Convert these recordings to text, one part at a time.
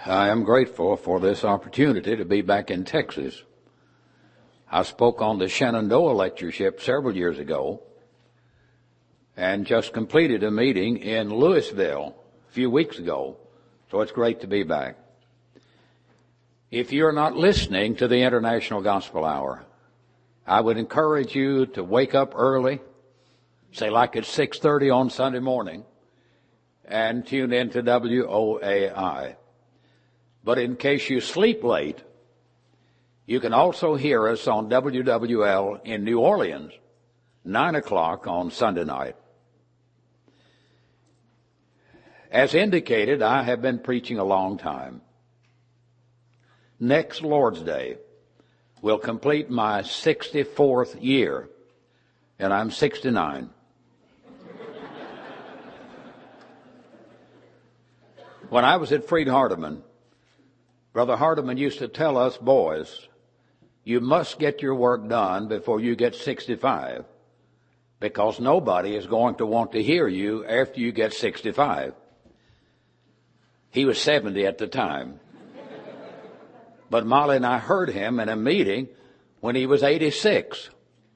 I am grateful for this opportunity to be back in Texas. I spoke on the Shenandoah lectureship several years ago and just completed a meeting in Louisville a few weeks ago, so it's great to be back. If you're not listening to the International Gospel Hour, I would encourage you to wake up early, say like at 6:30 on Sunday morning, and tune in to WOAI. But in case you sleep late, you can also hear us on WWL in New Orleans, 9 o'clock on Sunday night. As indicated, I have been preaching a long time. Next Lord's Day will complete my 64th year, and I'm 69. When I was at Freed Hardeman, Brother Hardeman used to tell us boys, you must get your work done before you get 65, because nobody is going to want to hear you after you get 65. He was 70 at the time. But Molly and I heard him in a meeting when he was 86.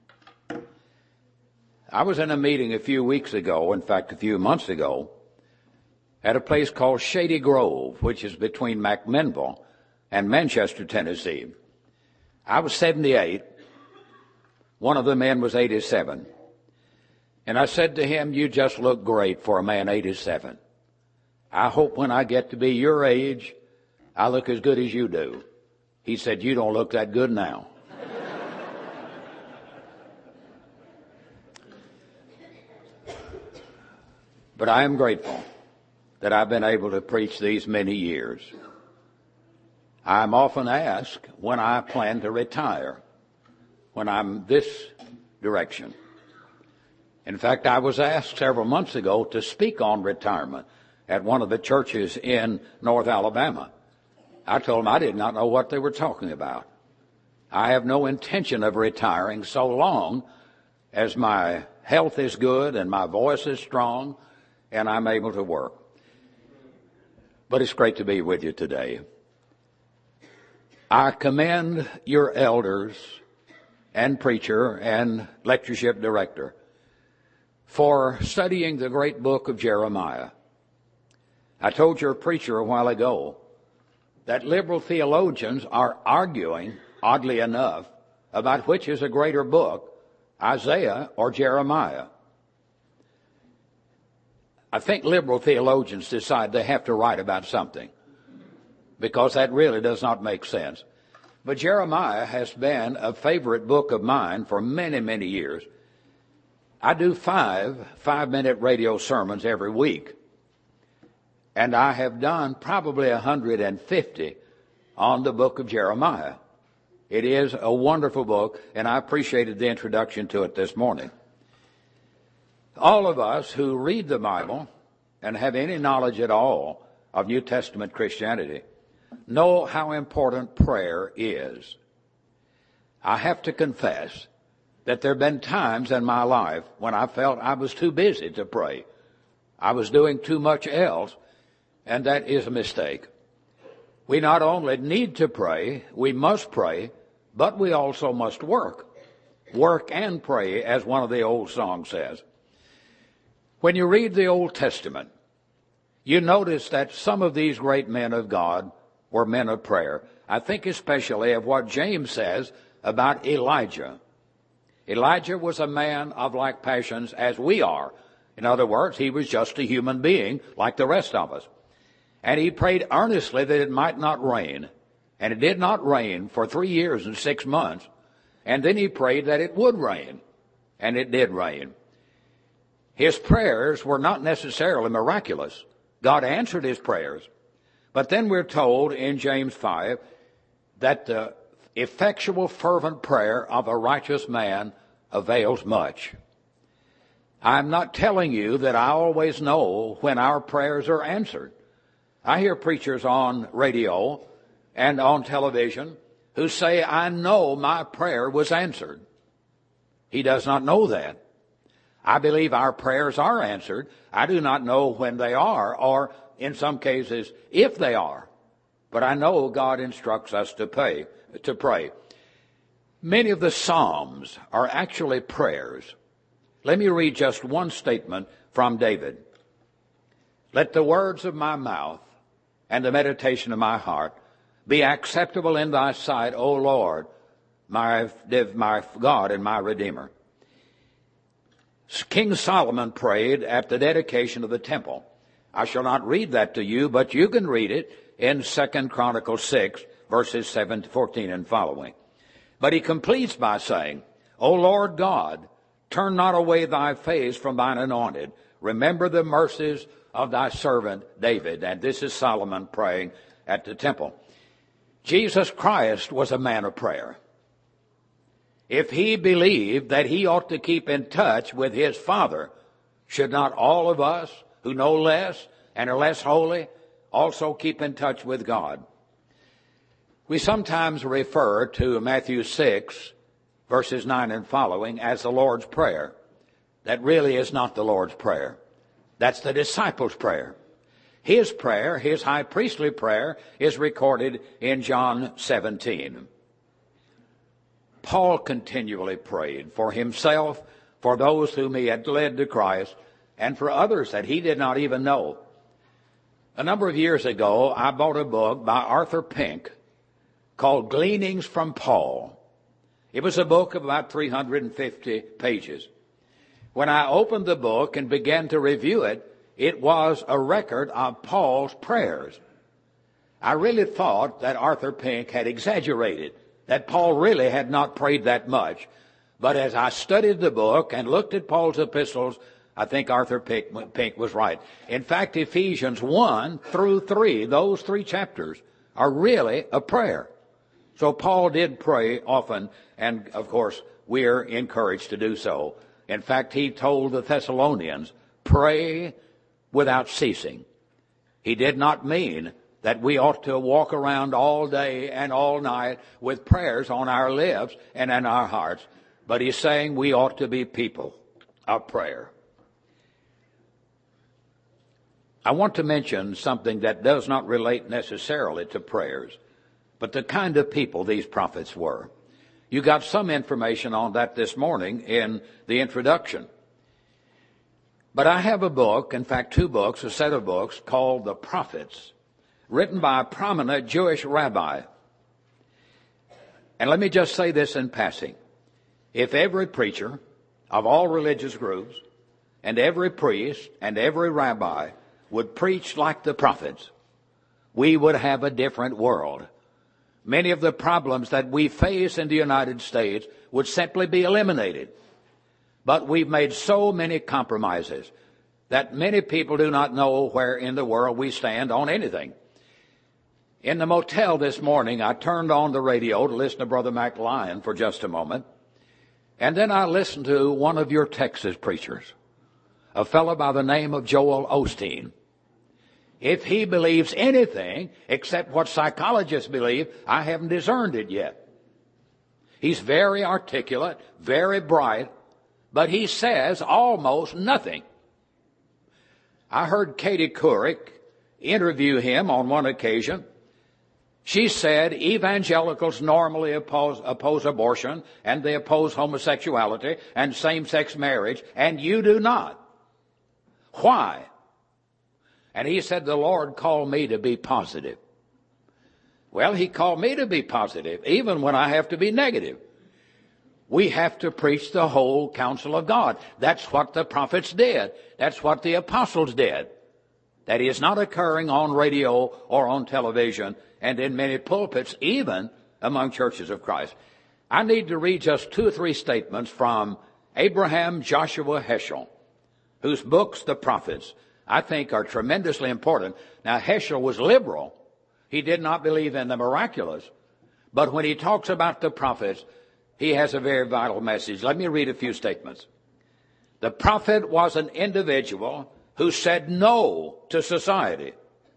I was in a meeting a few weeks ago, in fact a few months ago, at a place called Shady Grove, which is between McMinnville and Manchester, Tennessee. I was 78. One of the men was 87. And I said to him, you just look great for a man 87. I hope when I get to be your age, I look as good as you do. He said, you don't look that good now. But I am grateful that I've been able to preach these many years. I'm often asked when I plan to retire, when I'm this direction. In fact, I was asked several months ago to speak on retirement at one of the churches in North Alabama. I told them I did not know what they were talking about. I have no intention of retiring so long as my health is good and my voice is strong and I'm able to work. But it's great to be with you today. I commend your elders and preacher and lectureship director for studying the great book of Jeremiah. I told your preacher a while ago that liberal theologians are arguing, oddly enough, about which is a greater book, Isaiah or Jeremiah. I think liberal theologians decide they have to write about something, because that really does not make sense. But Jeremiah has been a favorite book of mine for many, many years. I do five-minute radio sermons every week, and I have done probably 150 on the book of Jeremiah. It is a wonderful book, and I appreciated the introduction to it this morning. All of us who read the Bible and have any knowledge at all of New Testament Christianity know how important prayer is. I have to confess that there have been times in my life when I felt I was too busy to pray. I was doing too much else, and that is a mistake. We not only need to pray, we must pray, but we also must work. Work and pray, as one of the old songs says. When you read the Old Testament, you notice that some of these great men of God were men of prayer. I think especially of what James says about Elijah. Elijah was a man of like passions as we are. In other words, he was just a human being like the rest of us. And he prayed earnestly that it might not rain. And it did not rain for 3 years and 6 months. And then he prayed that it would rain. And it did rain. His prayers were not necessarily miraculous. God answered his prayers. But then we're told in James 5 that the effectual fervent prayer of a righteous man avails much. I'm not telling you that I always know when our prayers are answered. I hear preachers on radio and on television who say, I know my prayer was answered. He does not know that. I believe our prayers are answered. I do not know when they are, or in some cases, if they are. but I know God instructs us to pray. Many of the Psalms are actually prayers. Let me read just one statement from David. Let the words of my mouth and the meditation of my heart be acceptable in thy sight, O Lord, my God and my Redeemer. King Solomon prayed at the dedication of the temple. I shall not read that to you, but you can read it in 2 Chronicles 6, verses 7 to 14 and following. But he completes by saying, O Lord God, turn not away thy face from thine anointed. Remember the mercies of thy servant David. And this is Solomon praying at the temple. Jesus Christ was a man of prayer. If he believed that he ought to keep in touch with his Father, should not all of us who know less and are less holy also keep in touch with God? We sometimes refer to Matthew 6, verses 9 and following, as the Lord's Prayer. That really is not the Lord's Prayer. That's the disciples' prayer. His prayer, his high priestly prayer, is recorded in John 17. Paul continually prayed for himself, for those whom he had led to Christ, and for others that he did not even know. A number of years ago, I bought a book by Arthur Pink called Gleanings from Paul. It was a book of about 350 pages. When I opened the book and began to review it, it was a record of Paul's prayers. I really thought that Arthur Pink had exaggerated, that Paul really had not prayed that much. But as I studied the book and looked at Paul's epistles, I think Arthur Pink was right. In fact, Ephesians 1 through 3, those 3 chapters, are really a prayer. So Paul did pray often, and of course, we're encouraged to do so. In fact, he told the Thessalonians, pray without ceasing. He did not mean that we ought to walk around all day and all night with prayers on our lips and in our hearts, but he's saying we ought to be people of prayer. I want to mention something that does not relate necessarily to prayers, but the kind of people these prophets were. You got some information on that this morning in the introduction. But I have a book, in fact 2 books, a set of books called The Prophets, written by a prominent Jewish rabbi. And let me just say this in passing. If every preacher of all religious groups and every priest and every rabbi would preach like the prophets, we would have a different world. Many of the problems that we face in the United States would simply be eliminated. But we've made so many compromises that many people do not know where in the world we stand on anything. In the motel this morning, I turned on the radio to listen to Brother Mac Lyon for just a moment. And then I listened to one of your Texas preachers, a fellow by the name of Joel Osteen. If he believes anything except what psychologists believe, I haven't discerned it yet. He's very articulate, very bright, but he says almost nothing. I heard Katie Couric interview him on one occasion. She said evangelicals normally oppose abortion, and they oppose homosexuality and same-sex marriage, and you do not. Why? And he said, the Lord called me to be positive. Well, he called me to be positive, even when I have to be negative. We have to preach the whole counsel of God. That's what the prophets did. That's what the apostles did. That is not occurring on radio or on television and in many pulpits, even among churches of Christ. I need to read just 2 or 3 statements from Abraham Joshua Heschel, whose books, The Prophets, I think are tremendously important. Now, Heschel was liberal. He did not believe in the miraculous. But when he talks about the prophets, he has a very vital message. Let me read a few statements. The prophet was an individual who said no to society,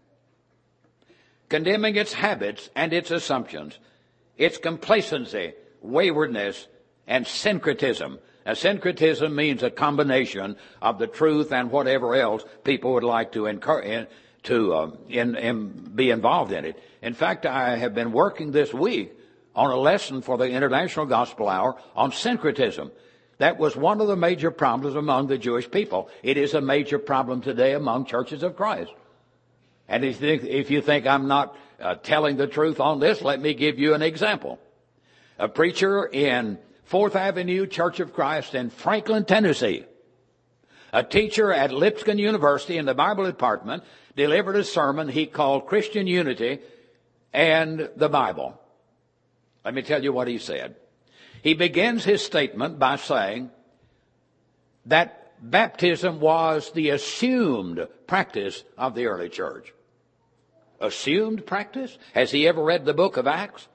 condemning its habits and its assumptions, its complacency, waywardness, and syncretism. Now, syncretism means a combination of the truth and whatever else people would like to be involved in it. In fact, I have been working this week on a lesson for the International Gospel Hour on syncretism. That was one of the major problems among the Jewish people. It is a major problem today among churches of Christ. And if you think I'm not telling the truth on this, let me give you an example. A preacher in 4th Avenue Church of Christ in Franklin, Tennessee, a teacher at Lipscomb University in the Bible department, delivered a sermon he called Christian Unity and the Bible. Let me tell you what he said. He begins his statement by saying that baptism was the assumed practice of the early church. Assumed practice? Has he ever read the book of Acts?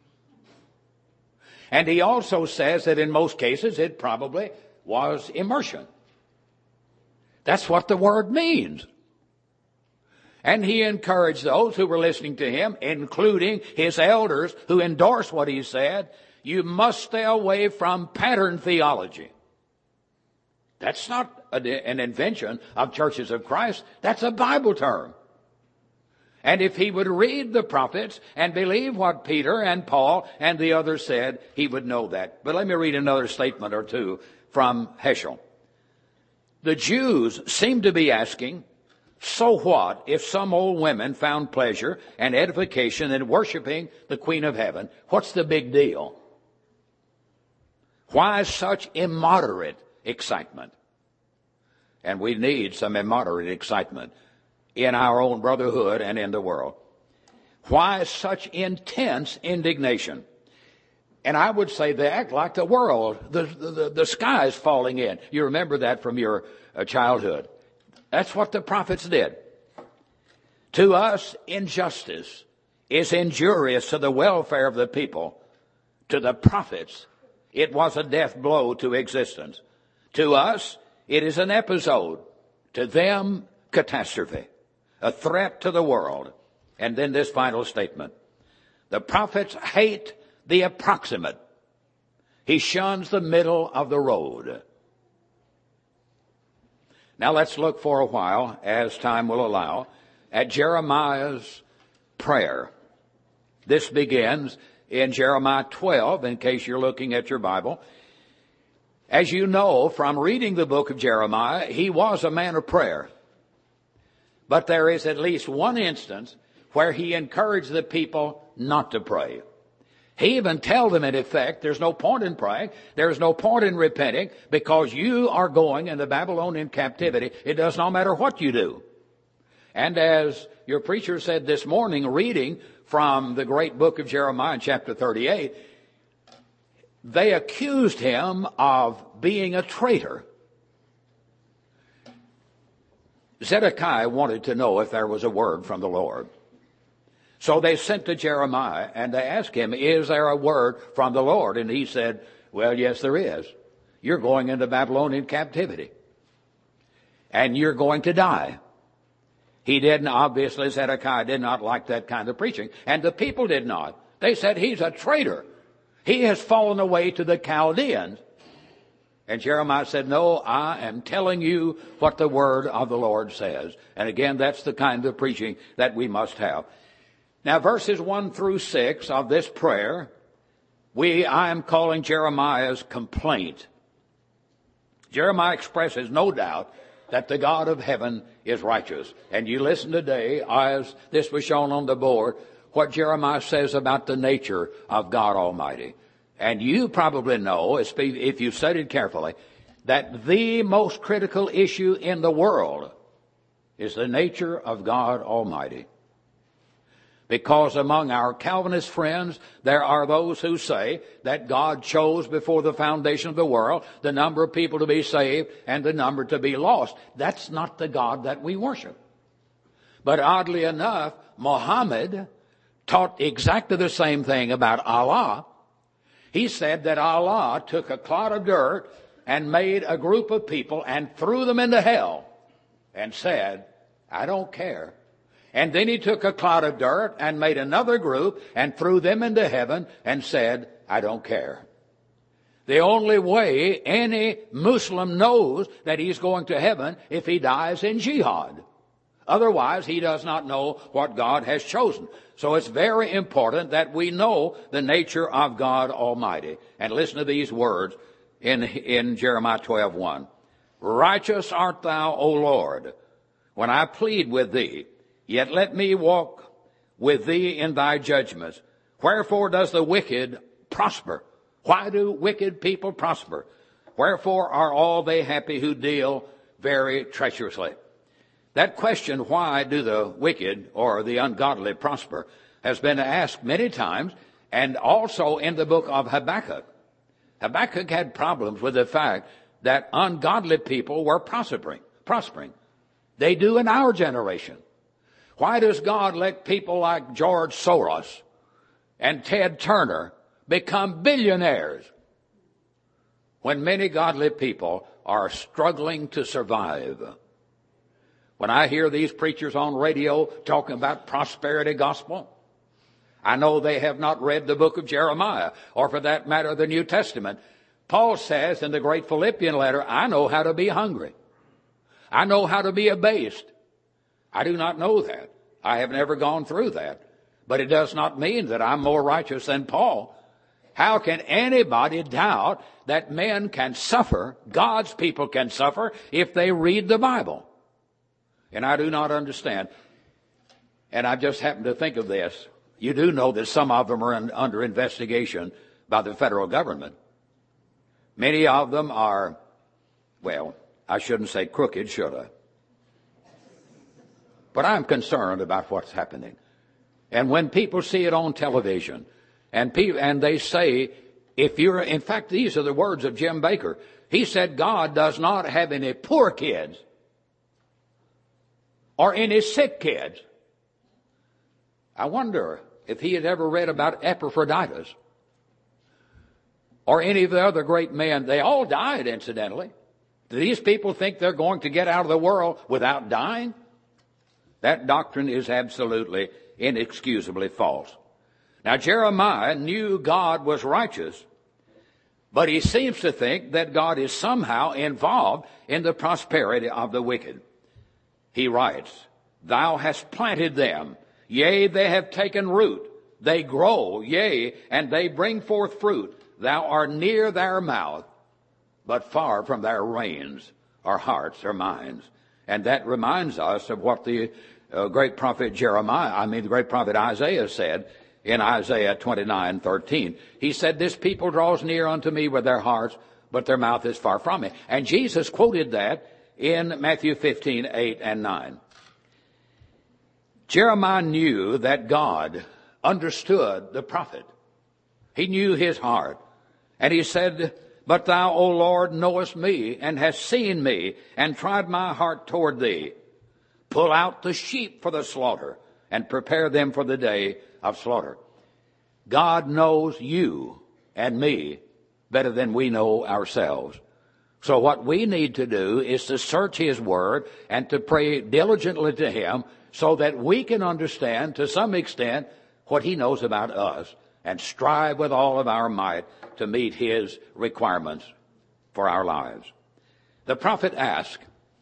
And he also says that in most cases it probably was immersion. That's what the word means. And he encouraged those who were listening to him, including his elders who endorsed what he said, you must stay away from pattern theology. That's not an invention of churches of Christ. That's a Bible term. And if he would read the prophets and believe what Peter and Paul and the others said, he would know that. But let me read another statement or two from Heschel. The Jews seem to be asking, so what if some old women found pleasure and edification in worshiping the Queen of Heaven? What's the big deal? Why such immoderate excitement? And we need some immoderate excitement in our own brotherhood and in the world. Why such intense indignation? And I would say they act like the world. The sky is falling in. You remember that from your childhood. That's what the prophets did. To us, injustice is injurious to the welfare of the people. To the prophets, it was a death blow to existence. To us, it is an episode. To them, catastrophe. A threat to the world. And then this final statement. The prophets hate the approximate. He shuns the middle of the road. Now let's look for a while, as time will allow, at Jeremiah's prayer. This begins in Jeremiah 12, in case you're looking at your Bible. As you know from reading the book of Jeremiah, he was a man of prayer. But there is at least one instance where he encouraged the people not to pray. He even tells them, in effect, there's no point in praying, there's no point in repenting, because you are going into Babylonian captivity. It does not matter what you do. And as your preacher said this morning, reading from the great book of Jeremiah in chapter 38, they accused him of being a traitor. Zedekiah wanted to know if there was a word from the Lord. So they sent to Jeremiah and they asked him, is there a word from the Lord? And he said, well, yes, there is. You're going into Babylonian captivity. And you're going to die. Obviously Zedekiah did not like that kind of preaching. And the people did not. They said, he's a traitor. He has fallen away to the Chaldeans. And Jeremiah said, no, I am telling you what the word of the Lord says. And again, that's the kind of preaching that we must have. Now, verses 1 through 6 of this prayer, I am calling Jeremiah's complaint. Jeremiah expresses no doubt that the God of heaven is righteous. And you listen today, as this was shown on the board, what Jeremiah says about the nature of God Almighty. And you probably know, if you've studied carefully, that the most critical issue in the world is the nature of God Almighty. Because among our Calvinist friends, there are those who say that God chose before the foundation of the world the number of people to be saved and the number to be lost. That's not the God that we worship. But oddly enough, Muhammad taught exactly the same thing about Allah. He said that Allah took a clod of dirt and made a group of people and threw them into hell and said, I don't care. And then he took a clod of dirt and made another group and threw them into heaven and said, I don't care. The only way any Muslim knows that he's going to heaven if he dies in jihad. Otherwise, he does not know what God has chosen. So it's very important that we know the nature of God Almighty. And listen to these words in Jeremiah 12:1. Righteous art thou, O Lord, when I plead with thee, yet let me walk with thee in thy judgments. Wherefore does the wicked prosper? Why do wicked people prosper? Wherefore are all they happy who deal very treacherously? That question, why do the wicked or the ungodly prosper, has been asked many times, and also in the book of Habakkuk. Habakkuk had problems with the fact that ungodly people were prospering. They do in our generation. Why does God let people like George Soros and Ted Turner become billionaires when many godly people are struggling to survive? When I hear these preachers on radio talking about prosperity gospel, I know they have not read the book of Jeremiah, or for that matter, the New Testament. Paul says in the great Philippian letter, I know how to be hungry. I know how to be abased. I do not know that. I have never gone through that. But it does not mean that I'm more righteous than Paul. How can anybody doubt that men can suffer, God's people can suffer, if they read the Bible? And I do not understand. And I just happened to think of this. You do know that some of them are under investigation by the federal government. Many of them are, well, I shouldn't say crooked, should I? But I'm concerned about what's happening. And when people see it on television, and they say, in fact, these are the words of Jim Baker. He said, God does not have any poor kids or any sick kids. I wonder if he had ever read about Epaphroditus or any of the other great men. They all died, incidentally. Do these people think they're going to get out of the world without dying? That doctrine is absolutely, inexcusably false. Now, Jeremiah knew God was righteous, but he seems to think that God is somehow involved in the prosperity of the wicked. He writes, Thou hast planted them, yea, they have taken root. They grow, yea, and they bring forth fruit. Thou art near their mouth, but far from their reins, or hearts, or minds. And that reminds us of what the great prophet Isaiah said in Isaiah 29:13. He said, This people draws near unto me with their hearts, but their mouth is far from me. And Jesus quoted that in Matthew 15:8 and 9. Jeremiah knew that God understood the prophet. He knew his heart. And he said, But thou, O Lord, knowest me, and hast seen me, and tried my heart toward thee. Pull out the sheep for the slaughter, and prepare them for the day of slaughter. God knows you and me better than we know ourselves. So what we need to do is to search his word and to pray diligently to him so that we can understand to some extent what he knows about us and strive with all of our might to meet his requirements for our lives. The prophet asked,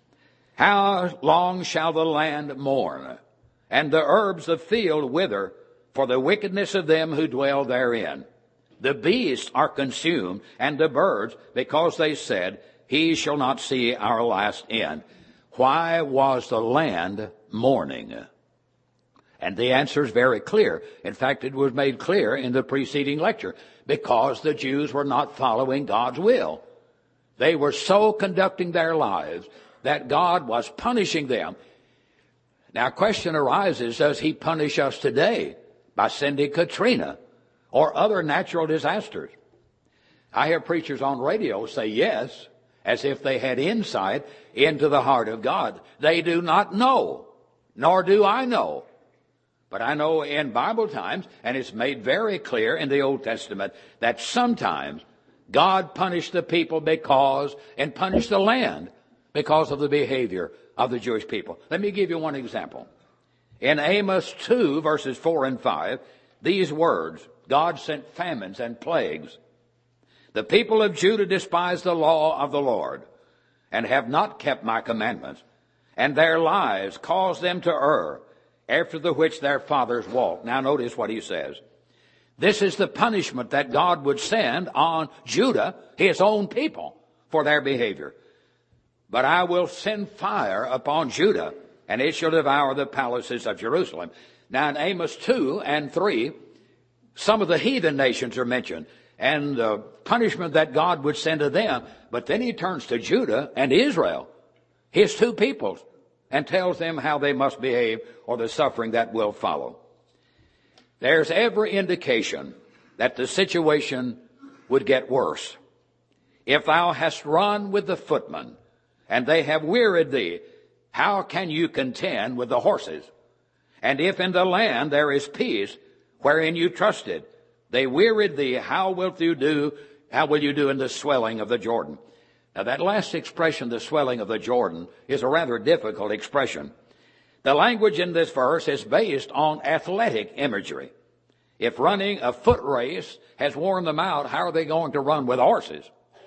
How long shall the land mourn, and the herbs of field wither for the wickedness of them who dwell therein? The beasts are consumed, and the birds, because they said, He shall not see our last end. Why was the land mourning? And the answer is very clear. In fact, it was made clear in the preceding lecture. Because the Jews were not following God's will. They were so conducting their lives that God was punishing them. Now, a question arises, does he punish us today by sending Katrina or other natural disasters? I hear preachers on radio say yes, as if they had insight into the heart of God. They do not know, nor do I know. But I know in Bible times, and it's made very clear in the Old Testament, that sometimes God punished the people and punished the land because of the behavior of the Jewish people. Let me give you one example. In Amos 2, verses 4 and 5, these words, God sent famines and plagues. The people of Judah despise the law of the Lord and have not kept my commandments. and their lives caused them to err, after the which their fathers walked. Now notice what he says. This is the punishment that God would send on Judah, his own people, for their behavior. But I will send fire upon Judah, and it shall devour the palaces of Jerusalem. Now in Amos 2 and 3, some of the heathen nations are mentioned, and the punishment that God would send to them. But then he turns to Judah and Israel, his two peoples, and tells them how they must behave or the suffering that will follow. There's every indication that the situation would get worse. If thou hast run with the footmen, and they have wearied thee, how can you contend with the horses? And if in the land there is peace, wherein you trusted, they wearied thee, how will you do in the swelling of the Jordan? Now that last expression, the swelling of the Jordan, is a rather difficult expression. The language in this verse is based on athletic imagery. If running a foot race has worn them out, how are they going to run with horses?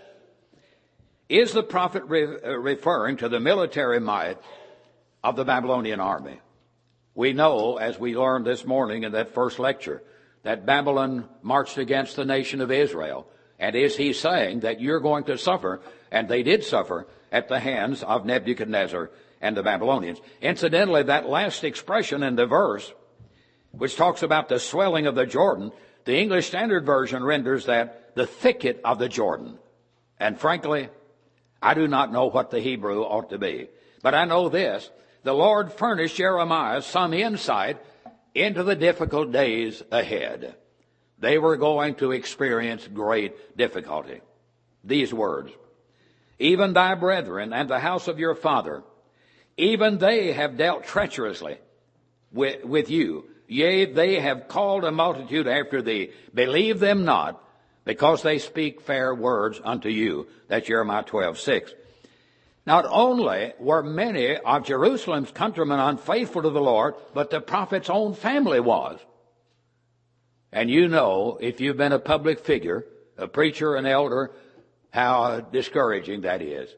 Is the prophet referring to the military might of the Babylonian army? We know, as we learned this morning in that first lecture, that Babylon marched against the nation of Israel. And is he saying that you're going to suffer, and they did suffer, at the hands of Nebuchadnezzar and the Babylonians? Incidentally, that last expression in the verse, which talks about the swelling of the Jordan, the English Standard Version renders that the thicket of the Jordan. And frankly, I do not know what the Hebrew ought to be. But I know this, the Lord furnished Jeremiah some insight into the difficult days ahead. They were going to experience great difficulty. These words, even thy brethren and the house of your father, even they have dealt treacherously with you. Yea, they have called a multitude after thee. Believe them not, because they speak fair words unto you. That's Jeremiah 12:6. Not only were many of Jerusalem's countrymen unfaithful to the Lord, but the prophet's own family was. And you know, if you've been a public figure, a preacher, an elder, how discouraging that is.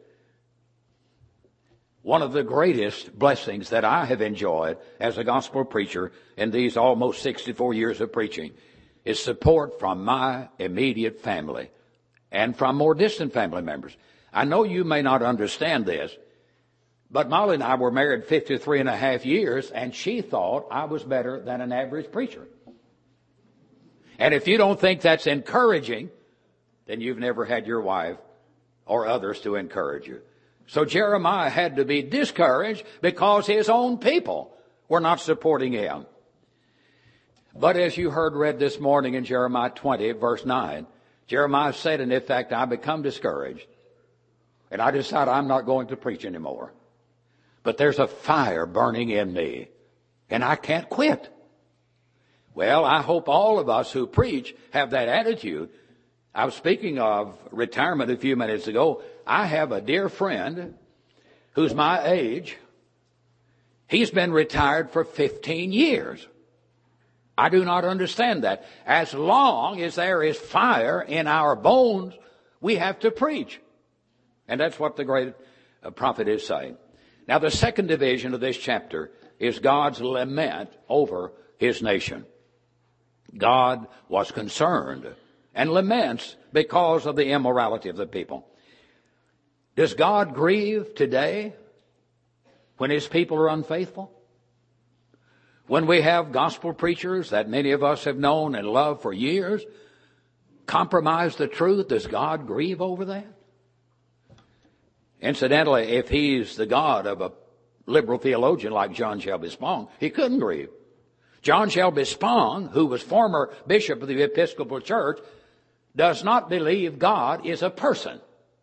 One of the greatest blessings that I have enjoyed as a gospel preacher in these almost 64 years of preaching is support from my immediate family and from more distant family members. I know you may not understand this, but Molly and I were married 53 and a half years, and she thought I was better than an average preacher. And if you don't think that's encouraging, then you've never had your wife or others to encourage you. So Jeremiah had to be discouraged because his own people were not supporting him. But as you heard read this morning in Jeremiah 20, verse 9, Jeremiah said, and in fact, I become discouraged. And I decide I'm not going to preach anymore. But there's a fire burning in me, and I can't quit. Well, I hope all of us who preach have that attitude. I was speaking of retirement a few minutes ago. I have a dear friend who's my age. He's been retired for 15 years. I do not understand that. As long as there is fire in our bones, we have to preach. And that's what the great prophet is saying. Now, the second division of this chapter is God's lament over his nation. God was concerned and laments because of the immorality of the people. Does God grieve today when his people are unfaithful? When we have gospel preachers that many of us have known and loved for years compromise the truth, does God grieve over that? Incidentally, if he's the God of a liberal theologian like John Shelby Spong, he couldn't grieve. John Shelby Spong, who was former bishop of the Episcopal Church, does not believe God is a person.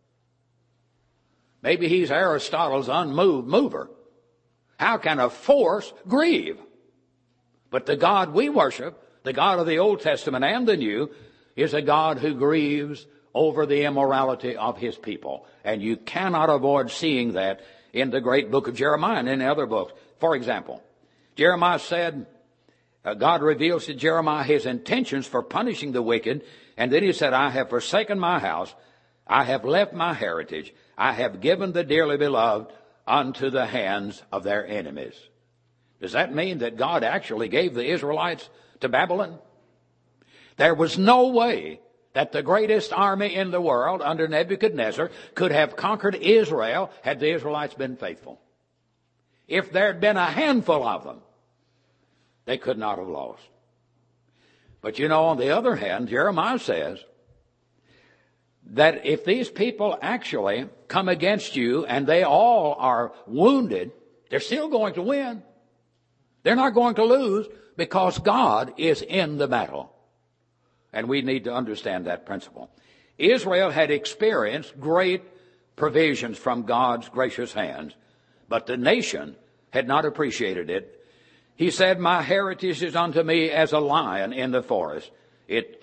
Maybe he's Aristotle's unmoved mover. How can a force grieve? But the God we worship, the God of the Old Testament and the New, is a God who grieves over the immorality of his people. And you cannot avoid seeing that in the great book of Jeremiah and in other books. For example, Jeremiah said, God reveals to Jeremiah his intentions for punishing the wicked. And then he said, I have forsaken my house. I have left my heritage. I have given the dearly beloved unto the hands of their enemies. Does that mean that God actually gave the Israelites to Babylon? There was no way that the greatest army in the world under Nebuchadnezzar could have conquered Israel had the Israelites been faithful. If there had been a handful of them, they could not have lost. But on the other hand, Jeremiah says that if these people actually come against you and they all are wounded, they're still going to win. They're not going to lose because God is in the battle. And we need to understand that principle. Israel had experienced great provisions from God's gracious hands, but the nation had not appreciated it. He said, my heritage is unto me as a lion in the forest. It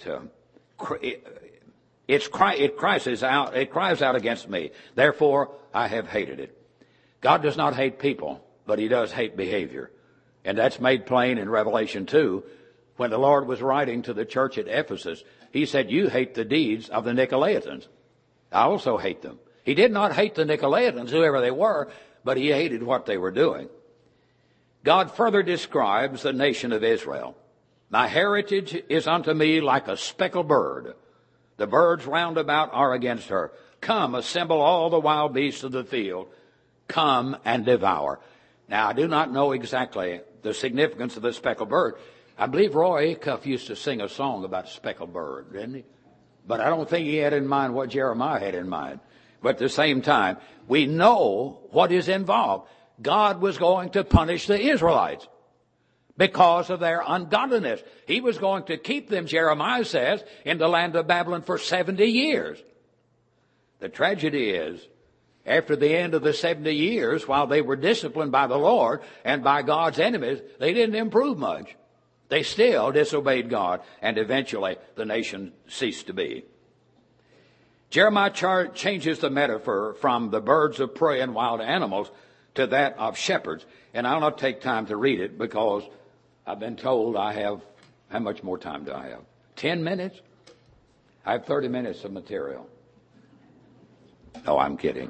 cries out against me. Therefore, I have hated it. God does not hate people, but he does hate behavior. And that's made plain in Revelation 2. When the Lord was writing to the church at Ephesus, he said, you hate the deeds of the Nicolaitans. I also hate them. He did not hate the Nicolaitans, whoever they were, but he hated what they were doing. God further describes the nation of Israel. My heritage is unto me like a speckled bird. The birds round about are against her. Come, assemble all the wild beasts of the field. Come and devour. Now, I do not know exactly the significance of the speckled bird. I believe Roy Acuff used to sing a song about speckled bird, didn't he? But I don't think he had in mind what Jeremiah had in mind. But at the same time, we know what is involved. God was going to punish the Israelites because of their ungodliness. He was going to keep them, Jeremiah says, in the land of Babylon for 70 years. The tragedy is, after the end of the 70 years, while they were disciplined by the Lord and by God's enemies, they didn't improve much. They still disobeyed God, and eventually the nation ceased to be. Jeremiah changes the metaphor from the birds of prey and wild animals to that of shepherds. And I'll not take time to read it because I've been told I have, how much more time do I have? 10 minutes? I have 30 minutes of material. No, I'm kidding.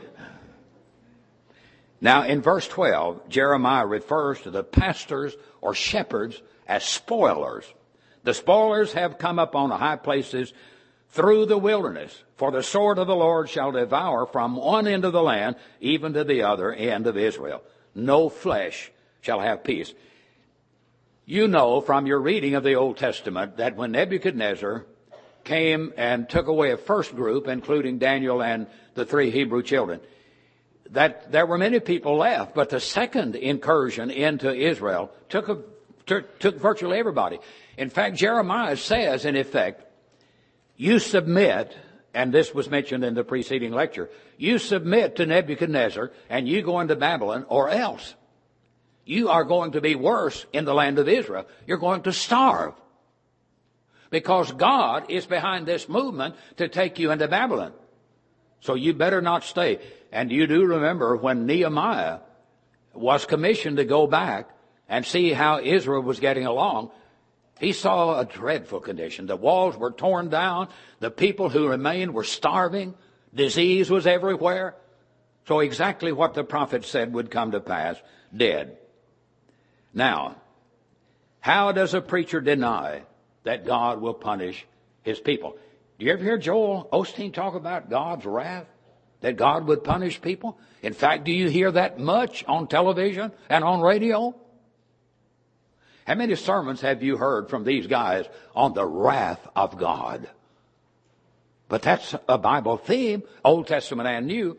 Now, in verse 12, Jeremiah refers to the pastors or shepherds as spoilers. The spoilers have come up on the high places through the wilderness, for the sword of the Lord shall devour from one end of the land even to the other end of Israel. No flesh shall have peace. You know from your reading of the Old Testament that when Nebuchadnezzar came and took away a first group, including Daniel and the 3 Hebrew children, that there were many people left, but the second incursion into Israel took virtually everybody. In fact, Jeremiah says, in effect, you submit, and this was mentioned in the preceding lecture, you submit to Nebuchadnezzar and you go into Babylon, or else you are going to be worse in the land of Israel. You're going to starve. Because God is behind this movement to take you into Babylon. So you better not stay. And you do remember when Nehemiah was commissioned to go back and see how Israel was getting along, he saw a dreadful condition. The walls were torn down. The people who remained were starving. Disease was everywhere. So exactly what the prophet said would come to pass did. Now, how does a preacher deny that God will punish his people? Do you ever hear Joel Osteen talk about God's wrath? That God would punish people? In fact, do you hear that much on television and on radio? How many sermons have you heard from these guys on the wrath of God? But that's a Bible theme, Old Testament and New.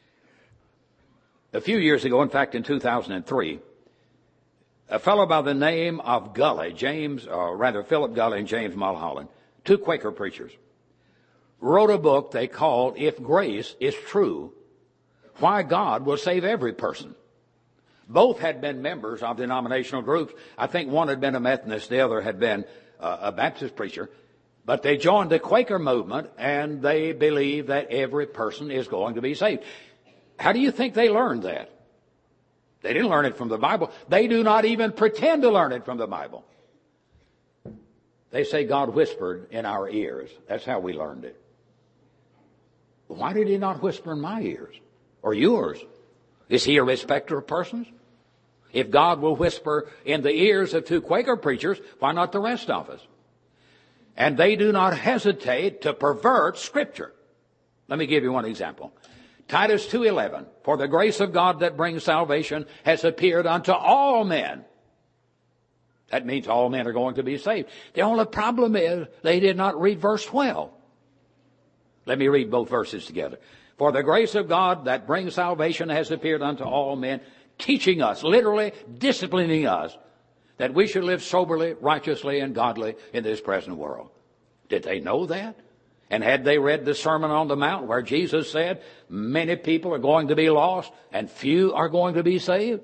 A few years ago, in fact in 2003, a fellow by the name of Gully, Philip Gully and James Mulholland, 2 Quaker preachers, wrote a book they called If Grace is True, Why God Will Save Every Person. Both had been members of denominational groups. I think one had been a Methodist, the other had been a Baptist preacher. But they joined the Quaker movement, and they believe that every person is going to be saved. How do you think they learned that? They didn't learn it from the Bible. They do not even pretend to learn it from the Bible. They say God whispered in our ears. That's how we learned it. Why did he not whisper in my ears or yours? Is he a respecter of persons? If God will whisper in the ears of 2 Quaker preachers, why not the rest of us? And they do not hesitate to pervert Scripture. Let me give you one example. Titus 2:11, for the grace of God that brings salvation has appeared unto all men. That means all men are going to be saved. The only problem is they did not read verse 12. Let me read both verses together. For the grace of God that brings salvation has appeared unto all men, teaching us, literally disciplining us, that we should live soberly, righteously, and godly in this present world. Did they know that? And had they read the Sermon on the Mount where Jesus said, many people are going to be lost and few are going to be saved?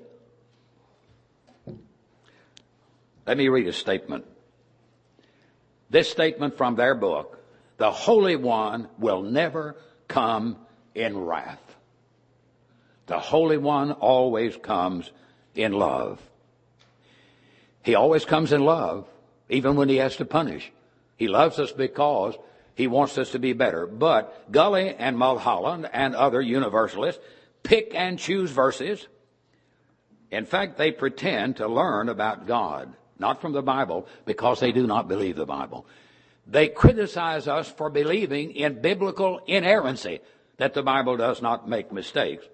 Let me read a statement. This statement from their book, the Holy One will never come in wrath. The Holy One always comes in love. He always comes in love, even when he has to punish. He loves us because he wants us to be better. But Gully and Mulholland and other universalists pick and choose verses. In fact, they pretend to learn about God, not from the Bible, because they do not believe the Bible. They criticize us for believing in biblical inerrancy, that the Bible does not make mistakes.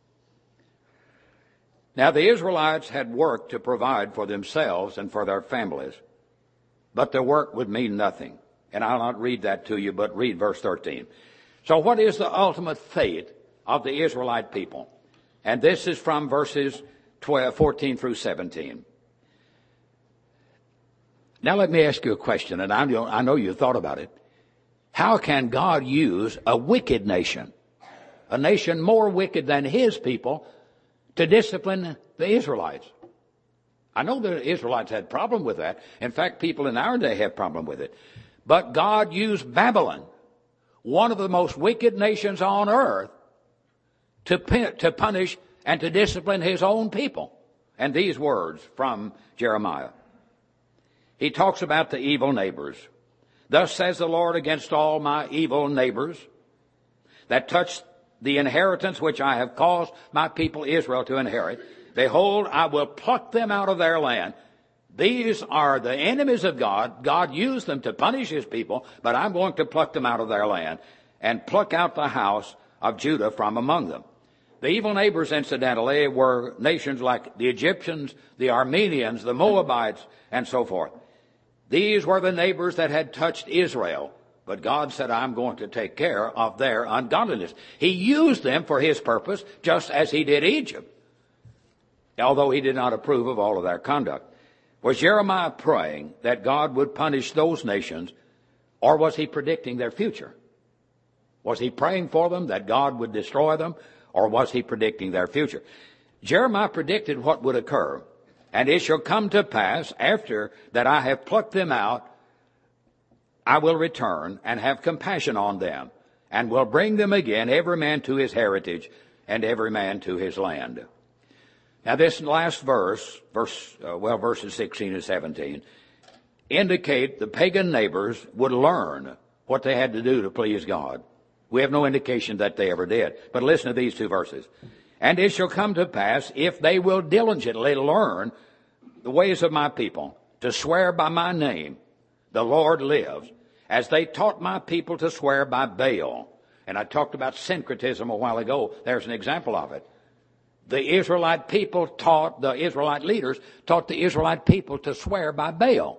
Now, the Israelites had work to provide for themselves and for their families, but the work would mean nothing. And I'll not read that to you, but read verse 13. So what is the ultimate fate of the Israelite people? And this is from verses 14 through 17. Now let me ask you a question, and I know you thought about it. How can God use a wicked nation, a nation more wicked than his people, to discipline the Israelites? I know the Israelites had problem with that. In fact, people in our day have problem with it. But God used Babylon, one of the most wicked nations on earth, to punish and to discipline his own people. And these words from Jeremiah. He talks about the evil neighbors. Thus says the Lord against all my evil neighbors that touch the inheritance which I have caused my people Israel to inherit. Behold, I will pluck them out of their land. These are the enemies of God. God used them to punish his people, but I'm going to pluck them out of their land and pluck out the house of Judah from among them. The evil neighbors, incidentally, were nations like the Egyptians, the Armenians, the Moabites, and so forth. These were the neighbors that had touched Israel. But God said, I'm going to take care of their ungodliness. He used them for his purpose, just as he did Egypt, although he did not approve of all of their conduct. Was Jeremiah praying that God would punish those nations, or was he predicting their future? Was he praying for them that God would destroy them, or was he predicting their future? Jeremiah predicted what would occur. And it shall come to pass, after that I have plucked them out, I will return and have compassion on them, and will bring them again, every man to his heritage, and every man to his land. Now this last verses 16 and 17, indicate the pagan neighbors would learn what they had to do to please God. We have no indication that they ever did. But listen to these two verses. And it shall come to pass, if they will diligently learn the ways of my people, to swear by my name, the Lord lives, as they taught my people to swear by Baal. And I talked about syncretism a while ago. There's an example of it. The Israelite people the Israelite leaders taught the Israelite people to swear by Baal.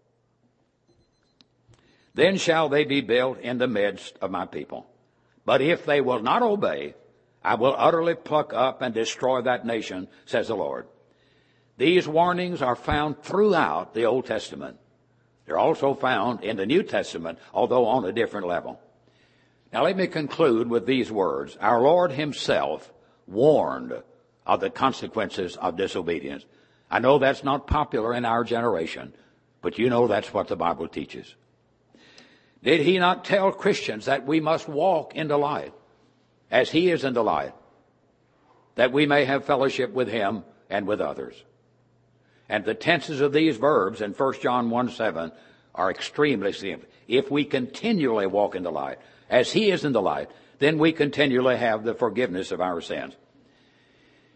Then shall they be built in the midst of my people. But if they will not obey, I will utterly pluck up and destroy that nation, says the Lord. These warnings are found throughout the Old Testament. They're also found in the New Testament, although on a different level. Now let me conclude with these words. Our Lord himself warned of the consequences of disobedience. I know that's not popular in our generation, but you know that's what the Bible teaches. Did he not tell Christians that we must walk in the light as he is in the light, that we may have fellowship with him and with others? And the tenses of these verbs in 1 John 1:7 are extremely simple. If we continually walk in the light, as he is in the light, then we continually have the forgiveness of our sins.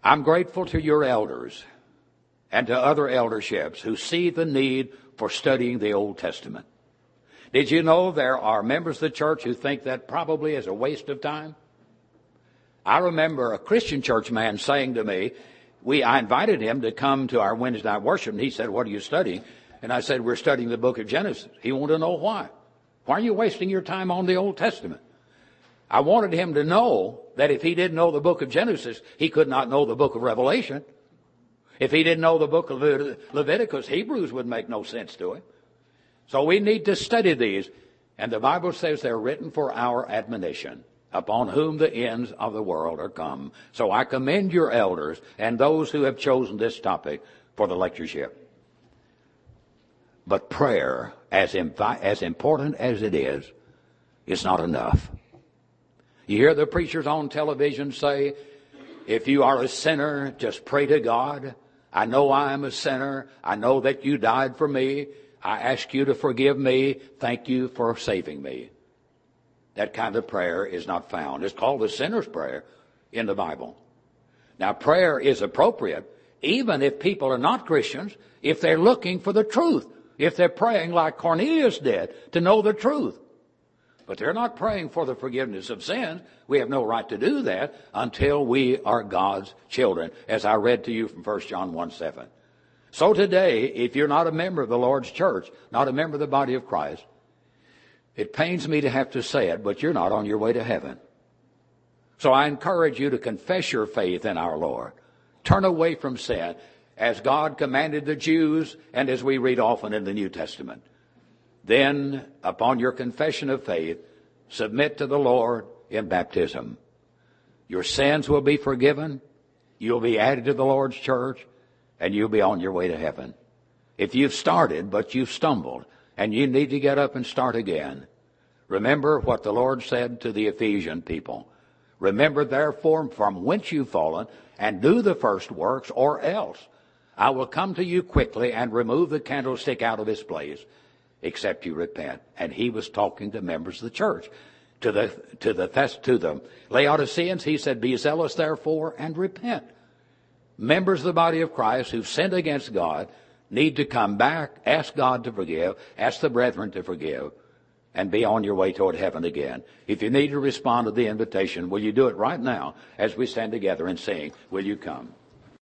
I'm grateful to your elders and to other elderships who see the need for studying the Old Testament. Did you know there are members of the church who think that probably is a waste of time? I remember a Christian church man saying to me, I invited him to come to our Wednesday night worship, and he said, "What are you studying?" And I said, "We're studying the book of Genesis." He wanted to know why. Why are you wasting your time on the Old Testament? I wanted him to know that if he didn't know the book of Genesis, he could not know the book of Revelation. If he didn't know the book of Leviticus, Hebrews would make no sense to him. So we need to study these. And the Bible says they're written for our admonition, upon whom the ends of the world are come. So I commend your elders and those who have chosen this topic for the lectureship. But prayer, as important as it is not enough. You hear the preachers on television say, if you are a sinner, just pray to God. I know I am a sinner. I know that you died for me. I ask you to forgive me. Thank you for saving me. That kind of prayer is not found. It's called the sinner's prayer in the Bible. Now, prayer is appropriate even if people are not Christians, if they're looking for the truth, if they're praying like Cornelius did to know the truth. But they're not praying for the forgiveness of sins. We have no right to do that until we are God's children, as I read to you from 1 John 1:7. So today, if you're not a member of the Lord's church, not a member of the body of Christ, it pains me to have to say it, but you're not on your way to heaven. So I encourage you to confess your faith in our Lord. Turn away from sin, as God commanded the Jews and as we read often in the New Testament. Then, upon your confession of faith, submit to the Lord in baptism. Your sins will be forgiven. You'll be added to the Lord's church, and you'll be on your way to heaven. If you've started, but you've stumbled, and you need to get up and start again, remember what the Lord said to the Ephesian people. Remember, therefore, from whence you've fallen, and do the first works, or else I will come to you quickly and remove the candlestick out of its place, except you repent. And he was talking to members of the church. To the Laodiceans, he said, be zealous therefore and repent. Members of the body of Christ who've sinned against God need to come back, ask God to forgive, ask the brethren to forgive, and be on your way toward heaven again. If you need to respond to the invitation, will you do it right now as we stand together and sing, will you come?